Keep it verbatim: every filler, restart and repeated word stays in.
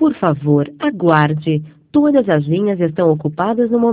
Por favor, aguarde. Todas as linhas estão ocupadas no momento.